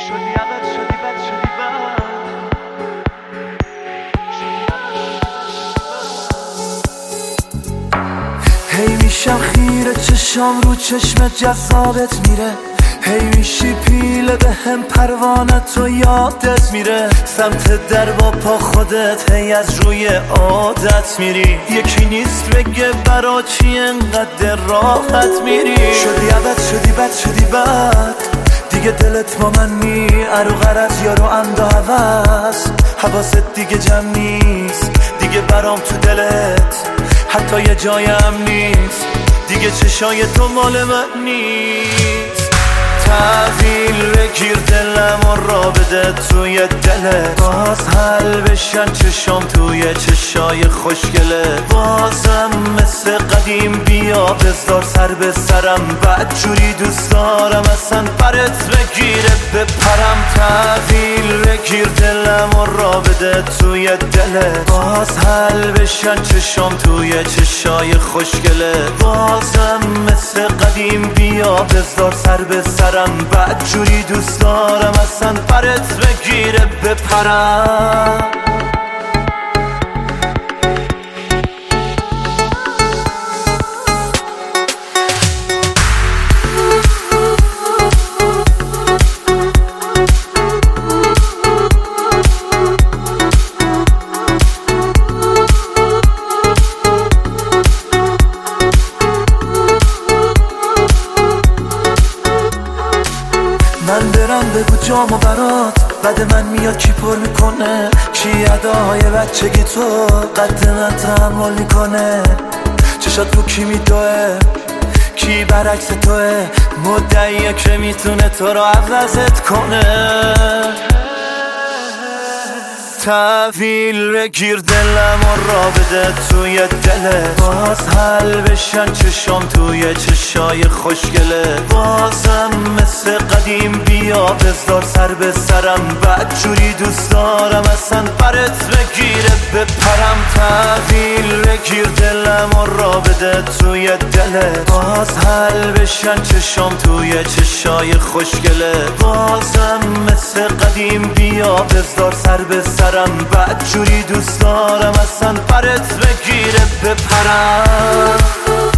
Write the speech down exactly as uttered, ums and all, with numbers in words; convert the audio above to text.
شدی عقل شدی بد شدی بد هی میشم خیره چشام رو چشمت جذابت میره هی میشی پیله به هم پروانه تو یادت میره سمت در با پا خودت هی از روی عادت میری یکی نیست بگه برا چی انقدر راحت میری شدی عبد شدی بد شدی بد دیگه دلت با من نی ارو غرض یارو اند و هوس حواست دیگه جمع نیست دیگه برام تو دلت حتی یه جایم نیست دیگه چشای تو مال من نیست تحویل بگیر دلم و را بده توی دلت باز حل بشن چشام توی چشای خوشگله بازم مثل قدیم بیا بذار سر به سرم بد جوری دوست دارم اصلا برت بگیره بپرم تحویل بگیر دلم و را بده توی دلت باز حل بشن چشام توی چشای خوشگله بازم مثل قدیم بیا بذار سر به سرم بد جوری دوست دارم اصلا برت بگیره بپرم من برم بگو جامو برات بعد من میاد کی پر میکنه کی اداهای بچگی تو قد من تحمل میکنه چشات رو کی میدوه کی برعکس توه مدعیه که میتونه تو رو عوضت کنه تحویل بگیر دلم و را بده توی دلت باز حل بشن چشام توی چشای خوشگله بازم مثل قدیم بیا بذار سر به سرم بد جوری دوست دارم اصلا برت بگیره بپرم تحویل بگیر دلم و را بده توی دلت باز حل بشن چشام توی چشای خوشگله بازم مثل قدیم بیا بذار سر به سرم بد جوری دوست دارم اصلا برت بگیره بپرم